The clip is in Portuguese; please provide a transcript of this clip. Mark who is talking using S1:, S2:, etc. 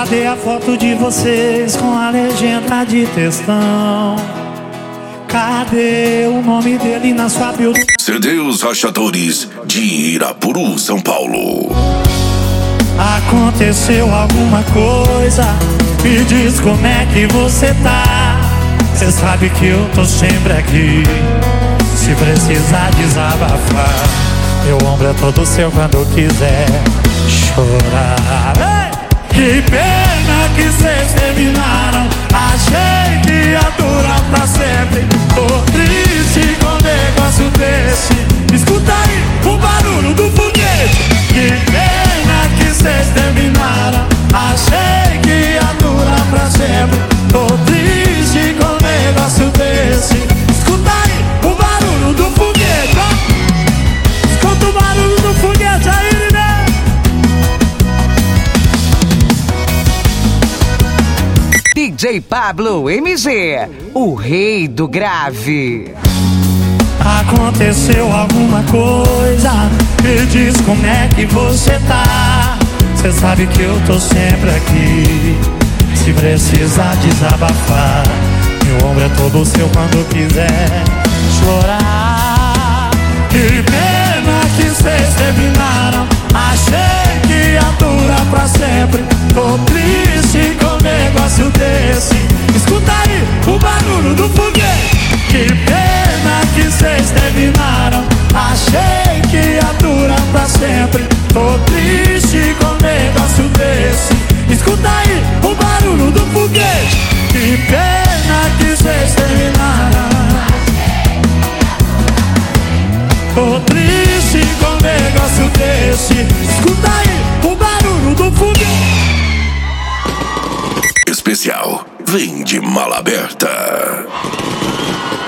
S1: Cadê a foto de vocês com a legenda de textão? Cadê o nome dele na sua bio?
S2: CDs Rachadores de Irapuru, São Paulo.
S1: Aconteceu alguma coisa? Me diz como é que você tá. Cê sabe que eu tô sempre aqui, se precisar desabafar. Meu ombro é todo seu quando quiser chorar. Que pena que cês terminaram. Achei que ia durar pra sempre. Tô triste com um negócio desse. Escuta aí o barulho do foguete. Que pena que cês terminaram. Achei que ia durar pra sempre. Tô triste com um negócio desse. Escuta aí o barulho do foguete, ó. Escuta o barulho do foguete aí, né?
S3: DJ Pablo MG, o rei do grave.
S1: Aconteceu alguma coisa? Me diz como é que você tá. Cê sabe que eu tô sempre aqui, se precisar desabafar. Meu ombro é todo seu quando quiser chorar. Que pena que cês terminaram. Achei que ia durar pra sempre. Tô triste com um negócio desse. Escuta aí o barulho do foguete. Que pena que cês terminaram. Achei que ia durar pra sempre. Tô triste com um negócio desse. Escuta aí o barulho do foguete. Que pena que cês terminaram. Tô triste com um negócio desse. Escuta aí o barulho do foguete.
S2: Especial, vem de mala aberta.